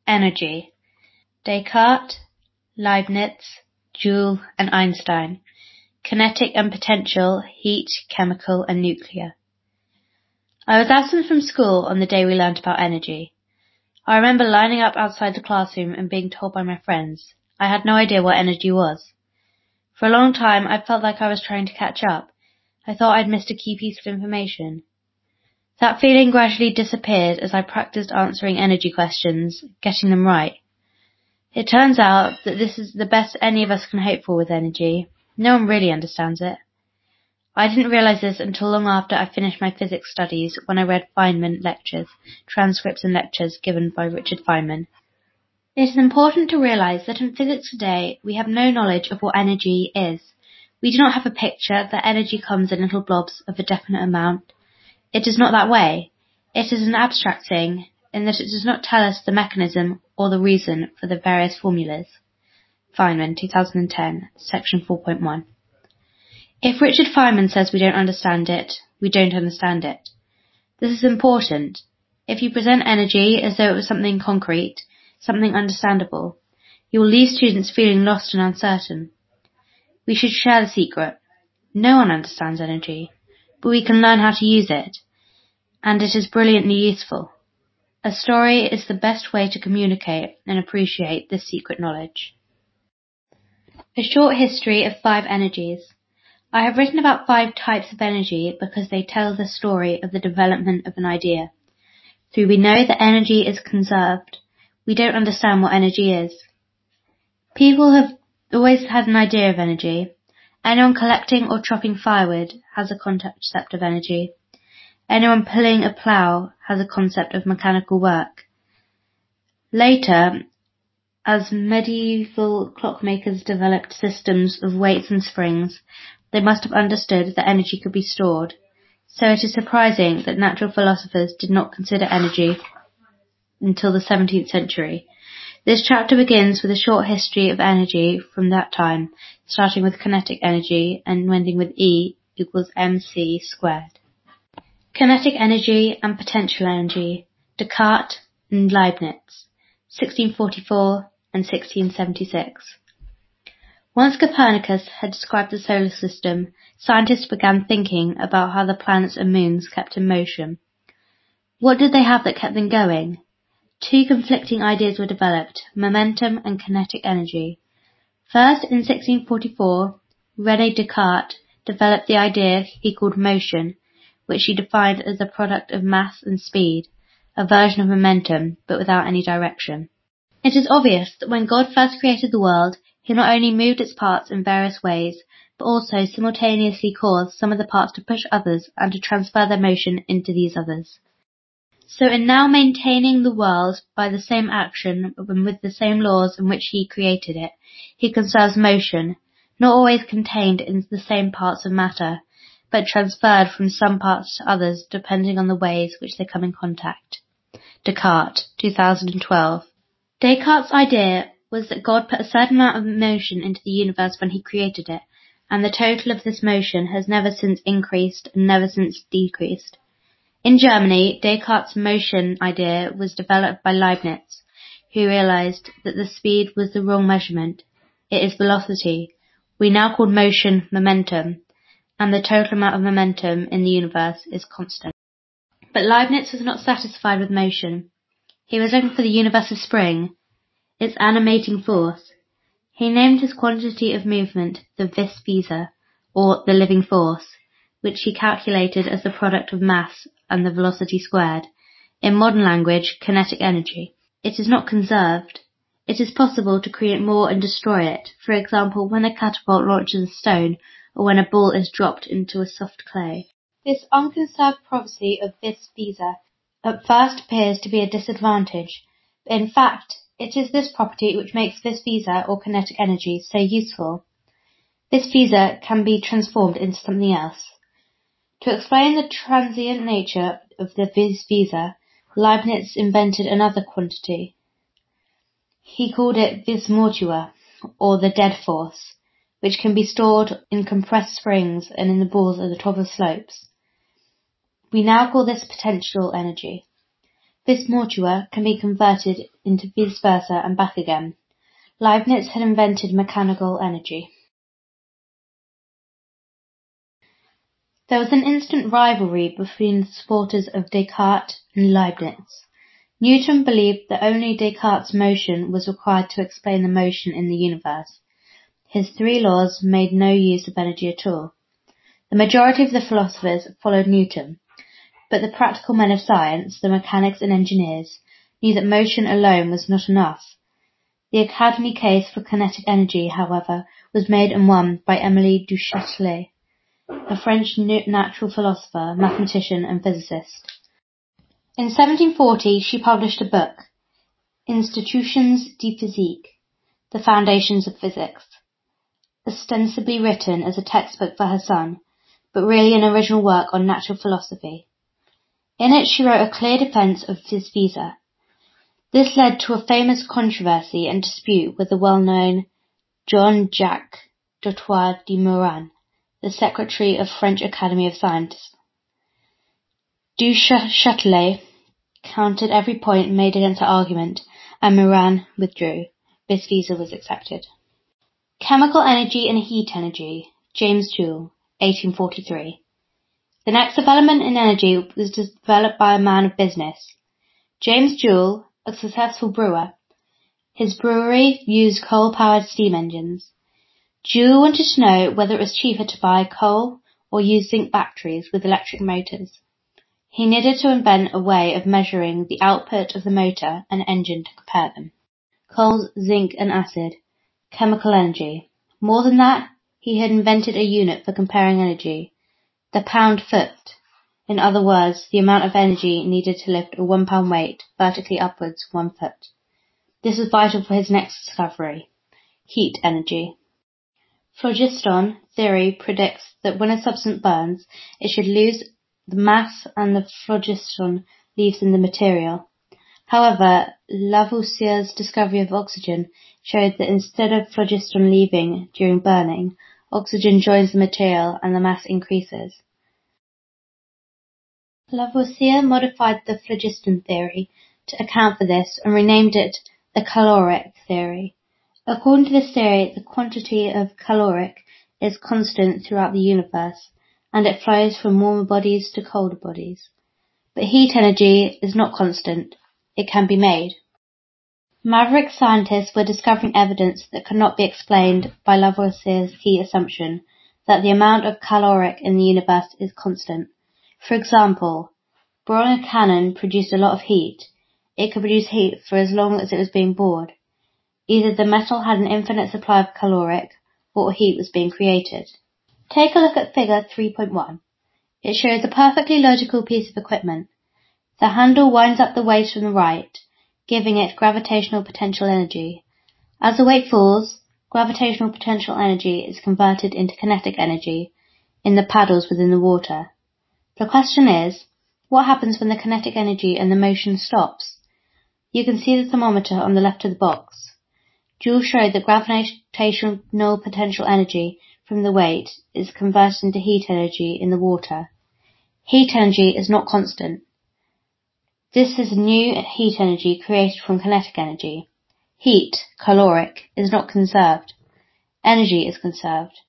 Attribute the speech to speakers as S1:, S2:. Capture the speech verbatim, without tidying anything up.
S1: Energy. Descartes, Leibniz, Joule and Einstein. Kinetic and potential, heat, chemical and nuclear. I was absent from school on the day we learnt about energy. I remember lining up outside the classroom and being told by my friends. I had no idea what energy was. For a long time I felt like I was trying to catch up. I thought I'd missed a key piece of information. That feeling gradually disappeared as I practiced answering energy questions, getting them right. It turns out that this is the best any of us can hope for with energy. No one really understands it. I didn't realise this until long after I finished my physics studies when I read Feynman lectures, transcripts and lectures given by Richard Feynman. It is important to realise that in physics today we have no knowledge of what energy is. We do not have a picture that energy comes in little blobs of a definite amount. It is not that way. It is an abstract thing in that it does not tell us the mechanism or the reason for the various formulas. Feynman, two thousand ten, section four point one. If Richard Feynman says we don't understand it, we don't understand it. This is important. If you present energy as though it was something concrete, something understandable, you will leave students feeling lost and uncertain. We should share the secret. No one understands energy, but we can learn how to use it, and it is brilliantly useful. A story is the best way to communicate and appreciate this secret knowledge. A short history of five energies. I have written about five types of energy because they tell the story of the development of an idea. Though we know that energy is conserved, we don't understand what energy is. People have always had an idea of energy. Anyone collecting or chopping firewood has a concept of energy. Anyone pulling a plough has a concept of mechanical work. Later, as medieval clockmakers developed systems of weights and springs, they must have understood that energy could be stored. So it is surprising that natural philosophers did not consider energy until the seventeenth century. This chapter begins with a short history of energy from that time, starting with kinetic energy and ending with E equals mc squared. Kinetic energy and potential energy, Descartes and Leibniz, sixteen forty-four and sixteen seventy-six. Once Copernicus had described the solar system, scientists began thinking about how the planets and moons kept in motion. What did they have that kept them going? Two conflicting ideas were developed, momentum and kinetic energy. First, in sixteen forty-four, René Descartes developed the idea he called motion, which he defined as a product of mass and speed, a version of momentum, but without any direction. It is obvious that when God first created the world, he not only moved its parts in various ways, but also simultaneously caused some of the parts to push others and to transfer their motion into these others. So in now maintaining the world by the same action and with the same laws in which he created it, he conserves motion, not always contained in the same parts of matter, but transferred from some parts to others depending on the ways which they come in contact. Descartes, two thousand twelve. Descartes' idea was that God put a certain amount of motion into the universe when he created it, and the total of this motion has never since increased and never since decreased. In Germany, Descartes' motion idea was developed by Leibniz, who realized that the speed was the wrong measurement. It is velocity. We now call motion momentum, and the total amount of momentum in the universe is constant. But Leibniz was not satisfied with motion. He was looking for the universal spring, its animating force. He named his quantity of movement the vis visa, or the living force, which he calculated as the product of mass and the velocity squared. In modern language, kinetic energy. It is not conserved. It is possible to create more and destroy it, for example when a catapult launches a stone or when a ball is dropped into a soft clay. This unconserved property of vis visa at first appears to be a disadvantage, but in fact it is this property which makes vis visa or kinetic energy so useful. Vis visa can be transformed into something else. To explain the transient nature of the vis visa, Leibniz invented another quantity. He called it vis mortua, or the dead force, which can be stored in compressed springs and in the balls at the top of slopes. We now call this potential energy. Vis mortua can be converted into vice versa and back again. Leibniz had invented mechanical energy. There was an instant rivalry between the supporters of Descartes and Leibniz. Newton believed that only Descartes' motion was required to explain the motion in the universe. His three laws made no use of energy at all. The majority of the philosophers followed Newton, but the practical men of science, the mechanics and engineers, knew that motion alone was not enough. The Academy case for kinetic energy, however, was made and won by Émilie du Châtelet, a French natural philosopher, mathematician and physicist. In seventeen forty she published a book, Institutions de Physique, The Foundations of Physics, ostensibly written as a textbook for her son, but really an original work on natural philosophy. In it she wrote a clear defence of vis visa. This led to a famous controversy and dispute with the well-known Jean-Jacques Doutroux de Morin, the secretary of French Academy of Sciences. Du Châtelet countered every point made against her argument, and Morin withdrew. Vis visa was accepted. Chemical energy and heat energy, James Joule, eighteen forty-three. The next development in energy was developed by a man of business, James Joule, a successful brewer. His brewery used coal-powered steam engines. Joule wanted to know whether it was cheaper to buy coal or use zinc batteries with electric motors. He needed to invent a way of measuring the output of the motor and engine to compare them. Coal, zinc and acid. Chemical energy. More than that, he had invented a unit for comparing energy, the pound-foot. In other words, the amount of energy needed to lift a one pound weight vertically upwards one foot. This was vital for his next discovery, heat energy. Phlogiston theory predicts that when a substance burns, it should lose the mass and the phlogiston leaves in the material. However, Lavoisier's discovery of oxygen showed that instead of phlogiston leaving during burning, oxygen joins the material and the mass increases. Lavoisier modified the phlogiston theory to account for this and renamed it the caloric theory. According to this theory, the quantity of caloric is constant throughout the universe, and it flows from warmer bodies to colder bodies. But heat energy is not constant. It can be made. Maverick scientists were discovering evidence that could not be explained by Lavoisier's key assumption that the amount of caloric in the universe is constant. For example, boring a cannon produced a lot of heat. It could produce heat for as long as it was being bored. Either the metal had an infinite supply of caloric, or heat was being created. Take a look at figure three point one. It shows a perfectly logical piece of equipment. The handle winds up the weight on the right, giving it gravitational potential energy. As the weight falls, gravitational potential energy is converted into kinetic energy in the paddles within the water. The question is, what happens when the kinetic energy and the motion stops? You can see the thermometer on the left of the box. Joule showed that gravitational potential energy from the weight is converted into heat energy in the water. Heat energy is not constant. This is new heat energy created from kinetic energy. Heat, caloric, is not conserved. Energy is conserved.